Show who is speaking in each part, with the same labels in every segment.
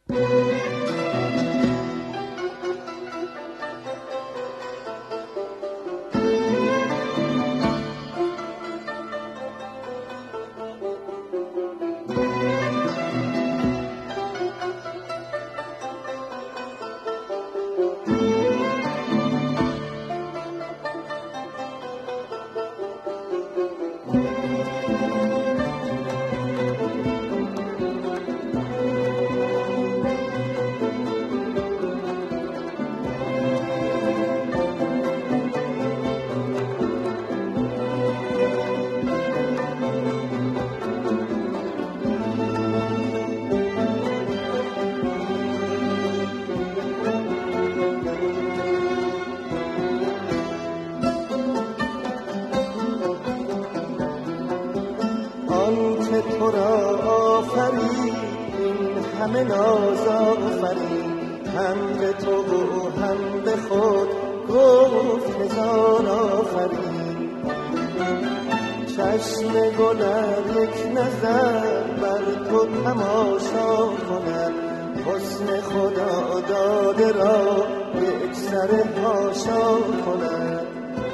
Speaker 1: تو را آفرید این همه ناز آفرید، هم به تو و هم به خود گفت هزار آفرید. چشم گلر یک نظر بر تو تماشا کند، حسن خدا داده را یک سر حاشا کند.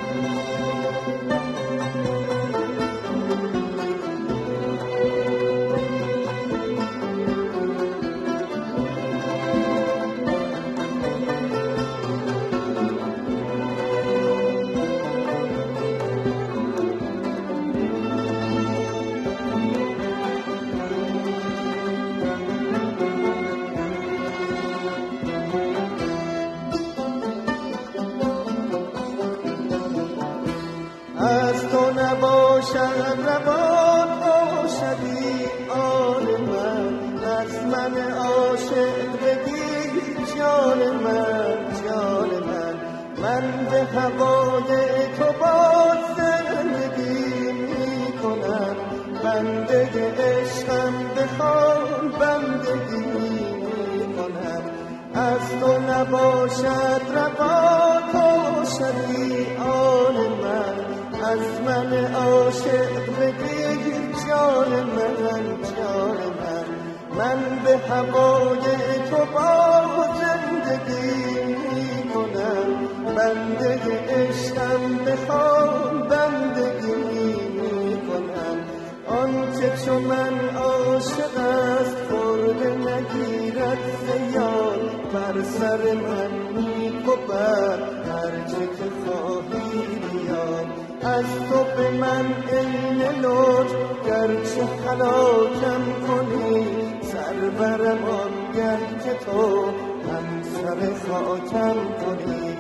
Speaker 1: از تو نباشد روان باشدی آن من، از من عاشق بگیر جان من جان من. من به هوای تو باز زندگی می کنم، بنده عشقم بخوان بندگی می کنم. از تو نباشد روان باشدی آن من، از من عاشق بگیر جان من جان من. من به هوای تو با زندگی می کنم، بنده عشقم بخوان بندگی می کنم. آنچه چو من عاشق است خورده نگیرد زیاد، بر سر من می بود هرچه که خواهی بیاد. از تو به من عین لطف گرچه هلاکم کنی، سر برم آنگه که تو هم سر خاکم کنی.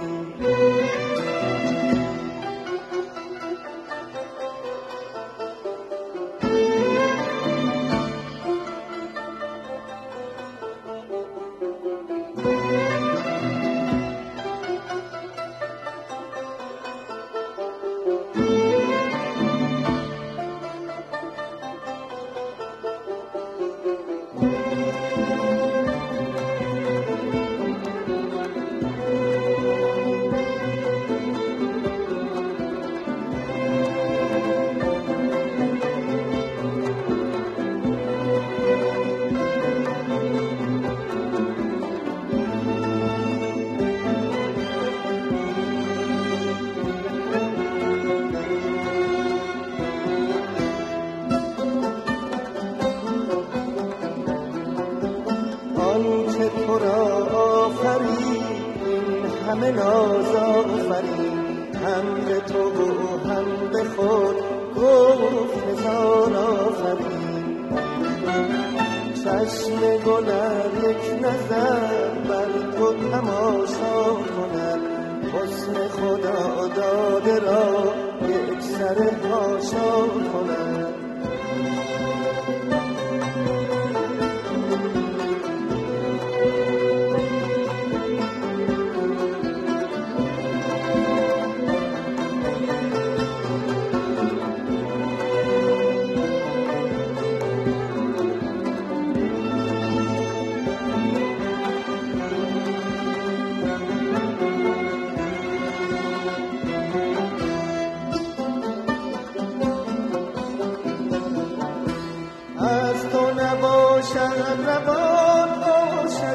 Speaker 1: آنچه تو را آفرید این همه ناز آفرید، هم به تو و هم به خود گفت هزار آفرید. چشم گلر یک نظر بر تو تماشا کند، حسن خدا داده را یک سر حاشا کند. از تو نباشد روان باشد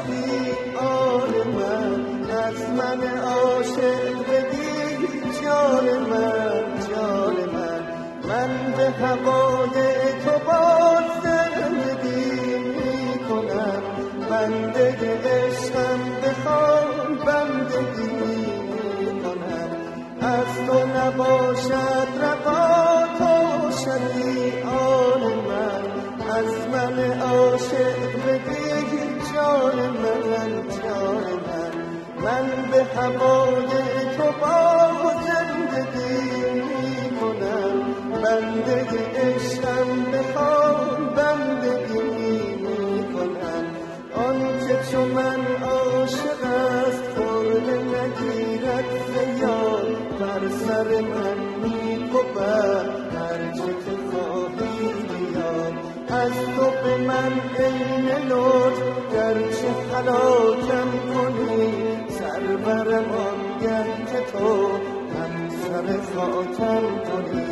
Speaker 1: هوای تو باز زندگی میکنم، بنده عشقم بخوان بندگی میکنم. از تو نباشد روا تو شدی آن من، از من عاشق بگیر جان من جان من. من به هوای تو با زندگی میکنم، بنده عشقم بخوان بندگی میکنم. آن که چو من عاشق است خورده نگیرد زیاد، بر سر من می‌کوبد هر چه که خواهی بیاد. از تو به من عین لطف گرچه هلاکم کنی، سر برم آنگه که تو هم سر خاکم کنی.